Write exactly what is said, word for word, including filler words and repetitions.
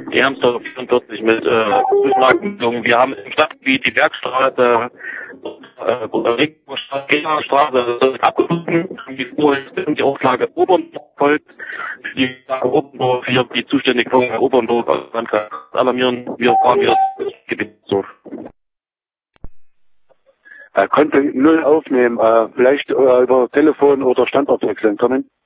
Die Hermsdorf vierundvierzig mit äh, Zwischenlagerung. Wir haben im Stadtgebiet die Bergstraße, äh, Straße, das ist abgeschlossen. Die Spur ist die Auflage Oberndorf folgt. Die Oberndorf, hier die zuständige von Oberndorf, also Landkreis alarmieren. Wir fahren wieder das Gebiet so. Er konnte null aufnehmen, äh, vielleicht äh, über Telefon oder Standort wechseln können.